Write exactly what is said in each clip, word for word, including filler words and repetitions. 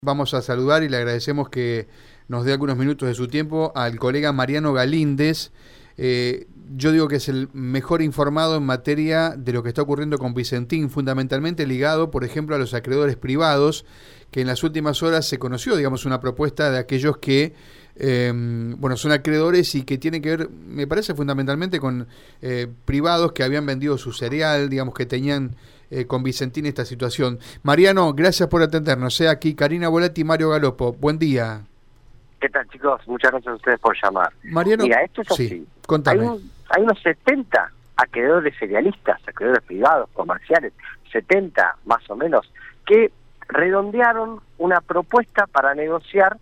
Vamos a saludar y le agradecemos que nos dé algunos minutos de su tiempo al colega Mariano Galíndez. Eh, yo digo que es el mejor informado en materia de lo que está ocurriendo con Vicentín, fundamentalmente ligado, por ejemplo, a los acreedores privados, que en las últimas horas se conoció, digamos, una propuesta de aquellos que, eh, bueno, son acreedores y que tienen que ver, me parece, fundamentalmente con eh, privados que habían vendido su cereal, digamos, que tenían eh, con Vicentín esta situación. Mariano, gracias por atendernos. Eh, aquí Karina Volati y Mario Galopo. Buen día. ¿Qué tal, chicos? Muchas gracias a ustedes por llamar. Mariano, mira, esto es así. Sí, contame. Hay, un, hay unos setenta acreedores cerealistas, acreedores privados, comerciales, setenta más o menos, que redondearon una propuesta para negociar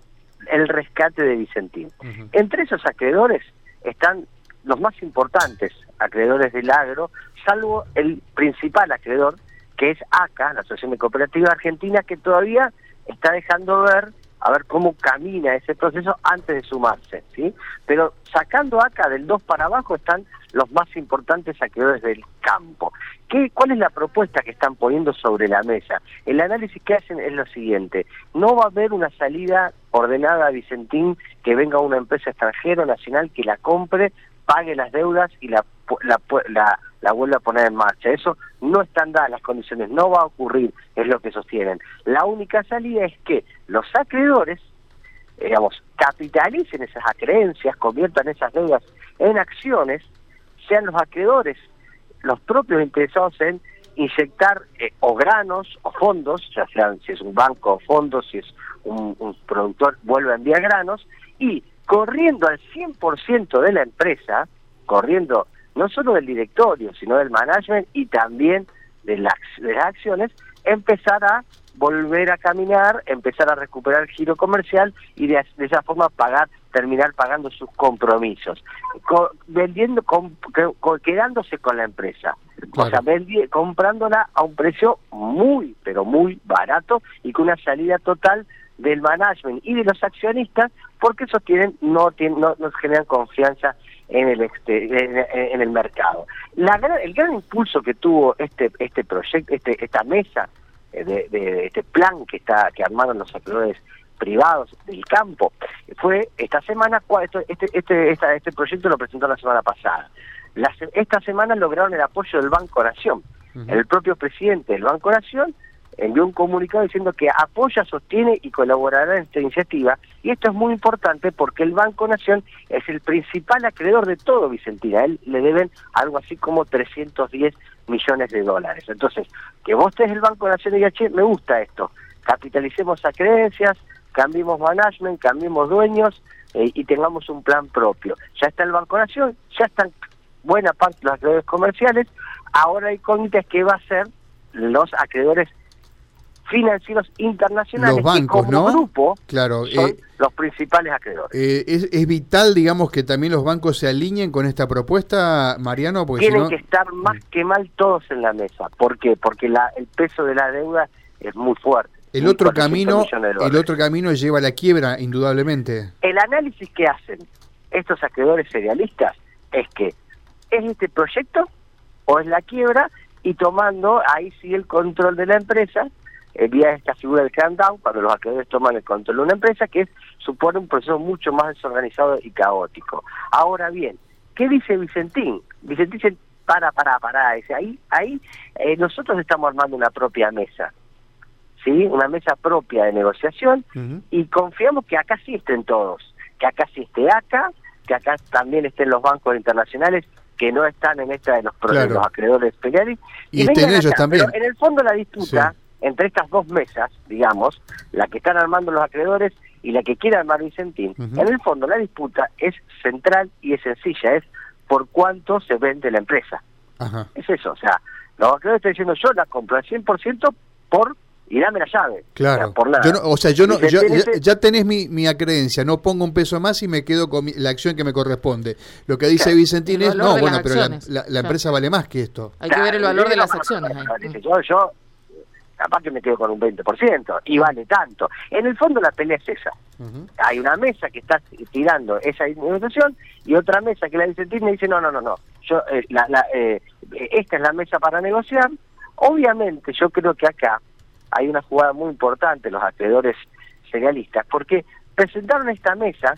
el rescate de Vicentín. Uh-huh. Entre esos acreedores están los más importantes acreedores del agro, salvo el principal acreedor, que es A C A, la Asociación de Cooperativas Argentina, que todavía está dejando ver a ver cómo camina ese proceso antes de sumarse, ¿sí? Pero sacando A C A del dos para abajo están los más importantes acreedores del campo. ¿Qué, ¿Cuál es la propuesta que están poniendo sobre la mesa? El análisis que hacen es lo siguiente: no va a haber una salida ordenada a Vicentín, que venga una empresa extranjera o nacional que la compre, pague las deudas y la, la, la, la vuelva a poner en marcha. Eso no están dadas las condiciones, no va a ocurrir, es lo que sostienen. La única salida es que los acreedores, digamos, capitalicen esas acreencias, conviertan esas deudas en acciones, sean los acreedores los propios interesados en inyectar eh, o granos o fondos, ya sean si es un banco o fondos, si es un, un productor, vuelve a enviar granos, y corriendo al cien por ciento de la empresa, corriendo no solo del directorio, sino del management y también de las, de las acciones, empezar a volver a caminar, empezar a recuperar el giro comercial y de, de esa forma pagar, terminar pagando sus compromisos, co vendiendo, com co quedándose con la empresa, claro. O sea, vendi comprándola a un precio muy, pero muy barato y con una salida total del management y de los accionistas, porque esos tienen, no, tienen, no, no generan confianza en el este, en, en el mercado. La gran, el gran impulso que tuvo este este proyecto, este esta mesa de, de, de este plan que está que armaron los acreedores privados del campo fue esta semana. Este este este, esta, este proyecto lo presentó la semana pasada. La, esta semana lograron el apoyo del Banco Nación. Uh-huh. El propio presidente del Banco Nación envió un comunicado diciendo que apoya, sostiene y colaborará en esta iniciativa, y esto es muy importante porque el Banco Nación es el principal acreedor de todo Vicentín. A él le deben algo así como trescientos diez millones de dólares. Entonces, que vos estés el Banco Nación y digas, che, me gusta esto, capitalicemos a creencias, cambiemos management, cambiemos dueños eh, y tengamos un plan propio. Ya está el Banco Nación, ya están buena parte de los acreedores comerciales, ahora hay incógnitas que va a ser los acreedores financieros internacionales, los bancos, que como ¿no? grupo claro, son eh, los principales acreedores. Eh, es, es vital, digamos, que también los bancos se alineen con esta propuesta, Mariano, porque tienen si no... que estar más que mal todos en la mesa. ¿Por qué? Porque la, el peso de la deuda es muy fuerte. El otro camino, el otro camino lleva a la quiebra, indudablemente. El análisis que hacen estos acreedores cerealistas es que es este proyecto o es la quiebra, y tomando ahí sí el control de la empresa, eh, vía esta figura del countdown, cuando los acreedores toman el control de una empresa, que es, supone un proceso mucho más desorganizado y caótico. Ahora bien, ¿qué dice Vicentín? Vicentín dice, para, para, para, dice, ahí, ahí eh, nosotros estamos armando una propia mesa, ¿sí? Una mesa propia de negociación, uh-huh. Y confiamos que acá sí estén todos, que acá sí esté A C A, que acá también estén los bancos internacionales que no están en esta de los, claro. de los acreedores penales, y, y estén ellos acá. También. Pero en el fondo la disputa, sí, entre estas dos mesas, digamos, la que están armando los acreedores y la que quiere armar Vicentín, uh-huh. En el fondo la disputa es central y es sencilla, es por cuánto se vende la empresa. Ajá. Es eso, o sea, los acreedores están diciendo, yo la compro al cien por ciento por... y dame la llave. Claro. O sea, por nada. Yo no, o sea, yo no, yo, ese... ya tenés mi, mi acreencia, no pongo un peso más y me quedo con mi, la acción que me corresponde. Lo que dice, claro, Vicentín es, no, bueno, pero la, la, la claro. empresa vale más que esto. Hay que ver el valor de las acciones. Dice, yo, yo, capaz que me quedo con un veinte por ciento y vale tanto. En el fondo la pelea es esa. Uh-huh. Hay una mesa que está tirando esa negociación y otra mesa que la Vicentín me dice, no, no, no, no. Yo, eh, la, la, eh, esta es la mesa para negociar. Obviamente yo creo que acá hay una jugada muy importante los acreedores serialistas, porque presentaron esta mesa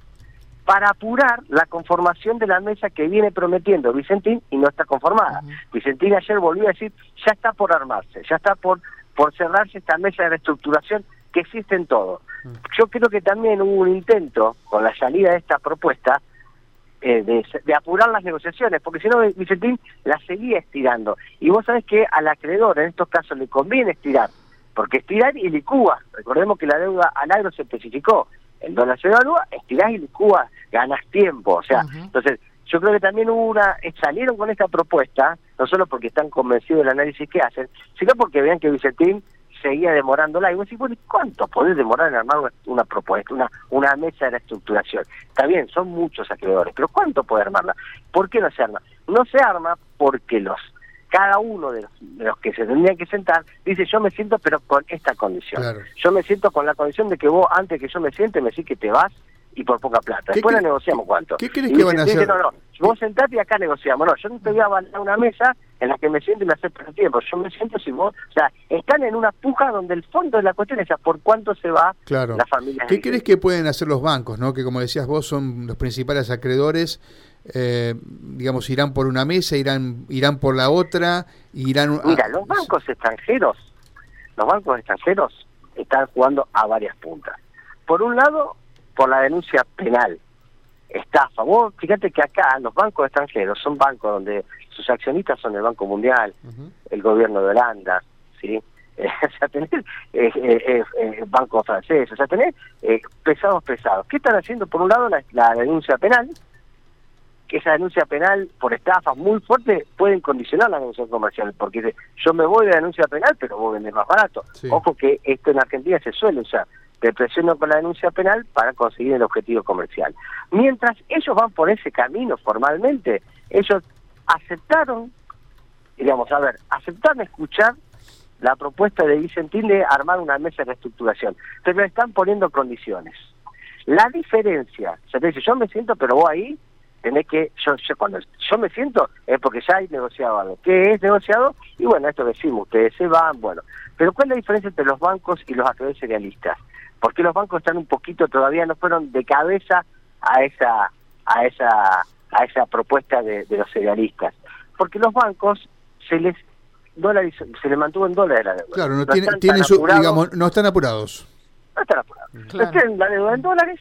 para apurar la conformación de la mesa que viene prometiendo Vicentín y no está conformada. Uh-huh. Vicentín ayer volvió a decir, ya está por armarse, ya está por, por cerrarse esta mesa de reestructuración que existe en todo. Uh-huh. Yo creo que también hubo un intento con la salida de esta propuesta eh, de, de apurar las negociaciones, porque si no Vicentín la seguía estirando. Y vos sabés que al acreedor en estos casos le conviene estirar, porque estirar y licúa. Recordemos que la deuda al agro se especificó. El dólar se evalúa, estirás y licúas, ganas tiempo. O sea, uh-huh. Entonces, yo creo que también hubo una, salieron con esta propuesta, no solo porque están convencidos del análisis que hacen, sino porque vean que Vicentín seguía demorándola. Y vos decís, bueno, ¿cuánto podés demorar en armar una, una propuesta, una, una mesa de reestructuración? Está bien, son muchos acreedores, pero ¿cuánto puede armarla? ¿Por qué no se arma? No se arma porque los cada uno de los, de los que se tendrían que sentar dice, yo me siento pero con esta condición. Claro. Yo me siento con la condición de que vos, antes que yo me siente, me decís que te vas y por poca plata. Después la negociamos cuánto. ¿Qué crees que van a hacer? Dice, no, no, vos sentate y acá negociamos. No, yo no te voy a avalar una mesa en la que me siento y me hace perder tiempo. Yo me siento si vos... O sea, están en una puja donde el fondo de la cuestión es por cuánto se va claro. la familia. ¿Qué crees que pueden hacer los bancos, no? Que como decías vos, son los principales acreedores. Eh, digamos, irán por una mesa, irán irán por la otra, irán... Mira, a... los bancos extranjeros, los bancos extranjeros están jugando a varias puntas. Por un lado, por la denuncia penal, estafa. Vos fíjate que acá los bancos extranjeros son bancos donde sus accionistas son el Banco Mundial, uh-huh. el gobierno de Holanda, ¿sí? Eh, o sea, tenés eh, eh, eh, bancos franceses, o sea, tenés eh, pesados pesados. ¿Qué están haciendo? Por un lado, la, la denuncia penal, que esa denuncia penal por estafas muy fuerte pueden condicionar la negociación comercial, porque yo me voy de la denuncia penal, pero vos vendés más barato. Sí. Ojo que esto en Argentina se suele usar. Te presiono con la denuncia penal para conseguir el objetivo comercial. Mientras ellos van por ese camino formalmente, ellos aceptaron, digamos, a ver, aceptaron escuchar la propuesta de Vicentín de armar una mesa de reestructuración, pero le están poniendo condiciones. La diferencia, o sea, te dice, yo me siento, pero vos ahí tenés que, yo, yo cuando yo me siento es porque ya hay negociado algo. ¿Qué es negociado? Y bueno, esto decimos, ustedes se van, bueno. Pero ¿cuál es la diferencia entre los bancos y los acreedores serialistas? Porque los bancos están un poquito, todavía no fueron de cabeza a esa a esa a esa propuesta de, de los serialistas. Porque los bancos se les dólares, se les mantuvo en dólares la deuda. Claro, no, no tiene, tiene su, digamos, no están apurados. No están apurados. Claro. Tienen la deuda en dólares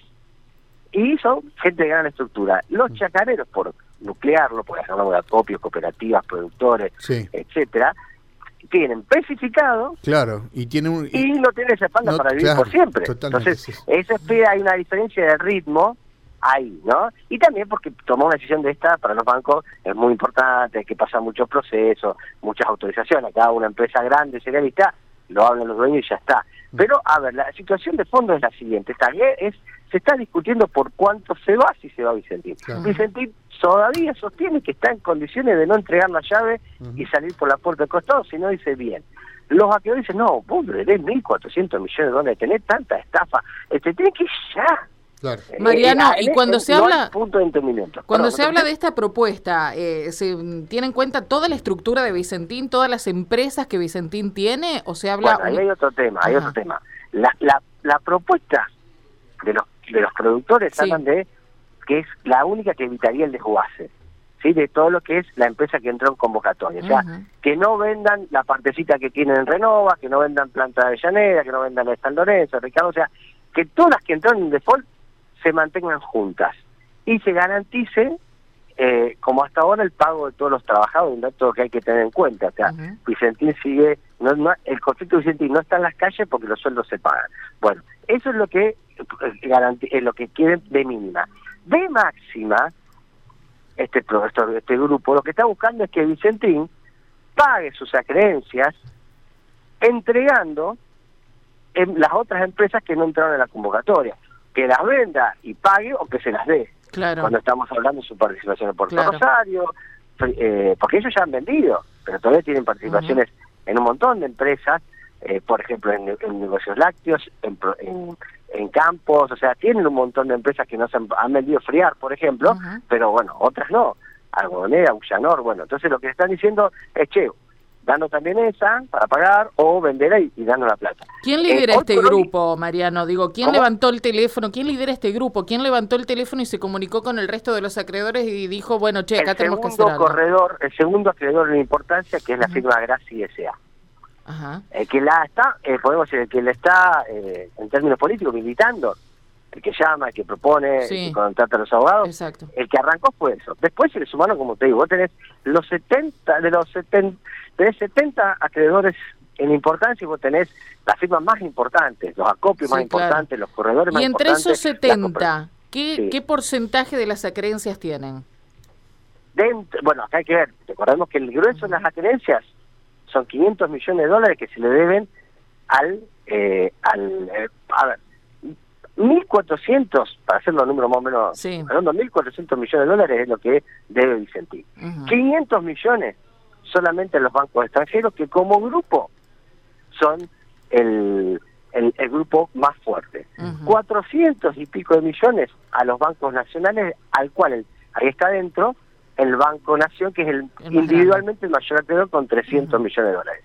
y son gente de gran estructura. Los chacareros, por nuclearlo, por ejemplo, de acopios, cooperativas, productores, sí. etcétera, tienen especificado, claro, y tiene un, y, y no tienen esa espalda no, para vivir claro, por siempre. Entonces, sí. esa espera, hay una diferencia de ritmo ahí, ¿no? Y también porque tomar una decisión de esta para los bancos es muy importante, hay que pasar muchos procesos, muchas autorizaciones. Cada una empresa grande, serialista, lo hablan los dueños y ya está. Pero, a ver, la situación de fondo es la siguiente. Esta es, se está discutiendo por cuánto se va, si se va Vicentín. Claro. Vicentín todavía sostiene que está en condiciones de no entregar la llave uh-huh. y salir por la puerta del costado, si no dice bien. Los acreedores dicen, no, vos le debés mil cuatrocientos millones de dólares, tenés tanta estafa, este tiene que ir ya. Claro. Mariano, eh, y cuando se habla punto de entendimiento. Cuando Perdón, se habla de esta propuesta, eh, ¿se tiene en cuenta toda la estructura de Vicentín, todas las empresas que Vicentín tiene, o se habla? Bueno, ahí hay otro tema, hay Ajá. otro tema. La, la, la propuesta de los de los productores sí. hablan de que es la única que evitaría el desguace, ¿sí? De todo lo que es la empresa que entró en convocatoria. Uh-huh. O sea, que no vendan la partecita que tienen en Renova, que no vendan Planta de Avellaneda, que no vendan la de San Lorenzo, Ricardo, o sea, que todas las que entraron en default se mantengan juntas y se garantice, eh, como hasta ahora, el pago de todos los trabajadores, un dato que hay que tener en cuenta. O sea, uh-huh. Vicentín sigue, no, no, el conflicto de Vicentín no está en las calles porque los sueldos se pagan. Bueno, eso es lo que es lo que quieren de mínima. De máxima, este, este, este grupo lo que está buscando es que Vicentín pague sus acreencias entregando en las otras empresas que no entraron en la convocatoria, que las venda y pague o que se las dé. Claro. Cuando estamos hablando de su participación en Puerto claro. Rosario, eh, porque ellos ya han vendido, pero todavía tienen participaciones uh-huh. en un montón de empresas, eh, por ejemplo en, en negocios lácteos, en, en, en campos, o sea, tienen un montón de empresas que no se han, han vendido Friar, por ejemplo, uh-huh. pero bueno, otras no, Algodonera, Ullanor, bueno, entonces lo que están diciendo es, che, danos también esa para pagar, o venderla y, y danos la plata. ¿Quién lidera eh, este grupo, hoy... Mariano? Digo, ¿quién ¿Cómo? levantó el teléfono? ¿Quién lidera este grupo? ¿Quién levantó el teléfono y se comunicó con el resto de los acreedores y dijo, bueno, che, acá el tenemos que hacer algo? Corredor, el segundo acreedor en importancia, que es la uh-huh. firma Grassi S A. Ajá. El que la está, eh, podemos decir, el que la está, eh, en términos políticos, militando, el que llama, el que propone, sí. el que contrata a los abogados, exacto. El que arrancó fue eso. Después se le sumaron, como te digo, vos tenés los setenta, de los setenta, tenés setenta acreedores en importancia, y vos tenés las firmas más importantes, los acopios sí, más claro. importantes, los corredores más importantes. Y entre esos setenta, ¿qué, sí. ¿qué porcentaje de las acreencias tienen? Dentro, bueno, acá hay que ver, recordemos que el grueso uh-huh. de las acreencias son quinientos millones de dólares que se le deben al, eh, al eh, a ver, mil cuatrocientos, para hacer los números más o menos, sí. hablando, mil cuatrocientos millones de dólares es lo que debe Vicentín. Uh-huh. quinientos millones solamente los bancos extranjeros, que como grupo son el, el, el grupo más fuerte. Uh-huh. cuatrocientos y pico de millones a los bancos nacionales, al cual el, ahí está dentro el Banco Nación, que es el, el individualmente el mayor acreedor, con trescientos uh-huh. millones de dólares.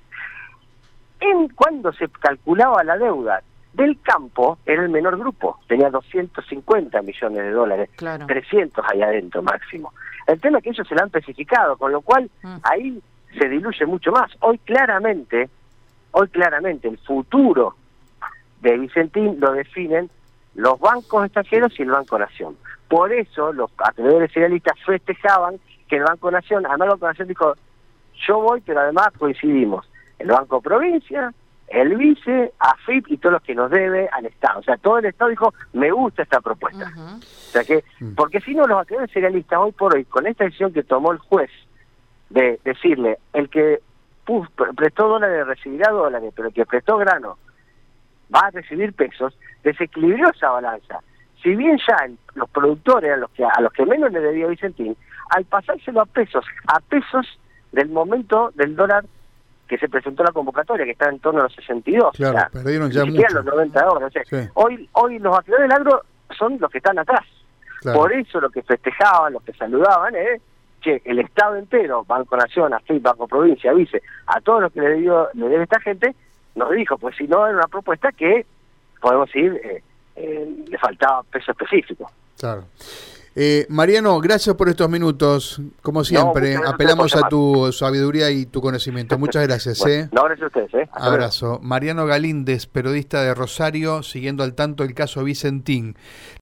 En cuando se calculaba la deuda del campo, era el menor grupo, tenía doscientos cincuenta millones de dólares, claro. trescientos ahí adentro máximo. El tema es que ellos se lo han especificado, con lo cual uh-huh. ahí se diluye mucho más. Hoy claramente, hoy claramente el futuro de Vicentín lo definen los bancos extranjeros y el Banco Nación. Por eso los acreedores serialistas festejaban que el Banco Nación, además el Banco Nación dijo, yo voy, pero además coincidimos, el Banco Provincia, el Vice, A F I P y todos los que nos debe al Estado. O sea, todo el Estado dijo, me gusta esta propuesta. Uh-huh. O sea que, porque si no, los acreedores serialistas hoy por hoy, con esta decisión que tomó el juez, de decirle, el que puf, prestó dólares recibirá dólares, pero el que prestó grano va a recibir pesos, desequilibró esa balanza. Si bien ya el, los productores a los que a los que menos le debía Vicentín, al pasárselo a pesos, a pesos del momento del dólar que se presentó la convocatoria, que está en torno a los sesenta y dos, claro, o sea, perdieron ya ni siquiera mucho. los noventa dólares. O sea, sí. hoy, hoy los acreedores del agro son los que están atrás. Claro. Por eso lo que festejaban, los que saludaban, es eh, que el Estado entero, Banco Nación, A F I P, Banco Provincia, Vice, a todos los que le, dio, le debe esta gente, nos dijo, pues si no era una propuesta que, podemos decir, eh, eh, le faltaba peso específico. Claro. Eh, Mariano, gracias por estos minutos. Como siempre, no, apelamos a tu sabiduría y tu conocimiento. Muchas gracias. Bueno, eh. no, gracias a ustedes. Eh. Abrazo. Luego. Mariano Galíndez, periodista de Rosario, siguiendo al tanto el caso Vicentín.